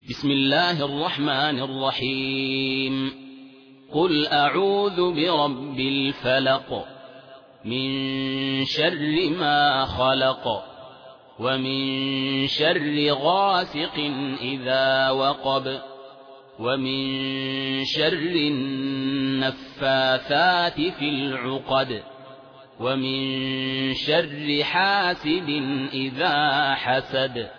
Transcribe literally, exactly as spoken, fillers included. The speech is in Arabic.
بسم الله الرحمن الرحيم قل أعوذ برب الفلق من شر ما خلق ومن شر غاسق إذا وقب ومن شر النفاثات في العقد ومن شر حاسد إذا حسد